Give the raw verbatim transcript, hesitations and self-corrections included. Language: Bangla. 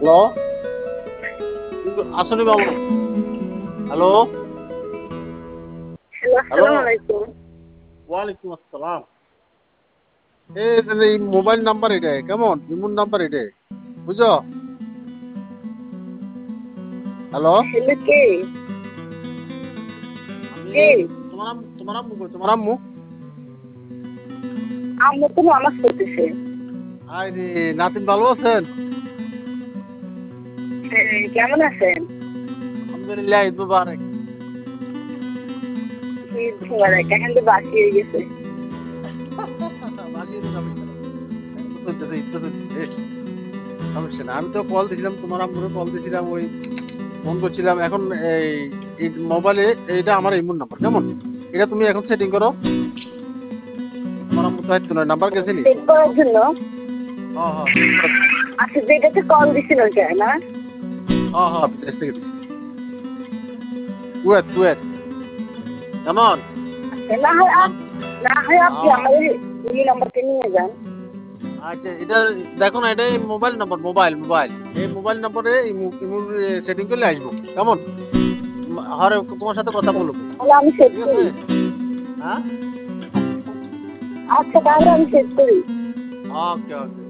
হ্যালো আসলে বাবু হ্যালো হ্যালো হ্যালো আসসালামু আলাইকুম। ওয়ালাইকুম আসসালাম। এই যে এই মোবাইল নাম্বার এটা কেমন ইমুন নাম্বার এটা বুঝছো? হ্যালো হ্যালো কে? আমি কে? তোমার আম্মু তোমার আম্মু কই? তোমার আম্মু আম্মু তো নামাজ পড়তেছে। আরে নাতিন ভালো আছেন? হ্যাঁ, কেমন আছেন? আলহামদুলিল্লাহ ঈদ মুবারক। ঈদ মুবারক। এখন তো বাসি হয়ে গেছে। বাসি হলে সমস্যা নাই। এখন তো চলতেছে ঈদ তো চলতেছে সমস্যা না। আমি তো কল দিছিলাম তোমার আম্মুরে কল দিছিলাম ওই ফোন করছিলাম এখন এই এই মোবাইলে এইটা আমার ইমুন নাম্বার কেমন এটা তুমি এখন সেটিং করো। তোমার আম্মু তো হয়তো নয় নাম্বার গেছিলি। চেক করার জন্য। হ্যাঁ হ্যাঁ সেট করার জন্য। আচ্ছা যেটাতে কল দিছিল ওইটা না? হ্যাঁ হ্যাঁ বিদেশ থেকে দিছি কুয়েত কুয়েত কেমন আচ্ছা না হয় তোমার আপ- না হয় আপনি আহ, আমাদের এই নাম্বারটা নিয়ে যান। আচ্ছা এটা দেখো না এটা মোবাইল নাম্বার মোবাইল মোবাইল এই মোবাইল নাম্বারে ইমুর সেটিং করলে আসবো কেমন হরে তোমার সাথে কথা আচ্ছা বলবো তাহলে আমি সেট ঠিক আছে। করি। হ্যাঁ আচ্ছা তাহলে আমি সেট করি। ওকে ওকে।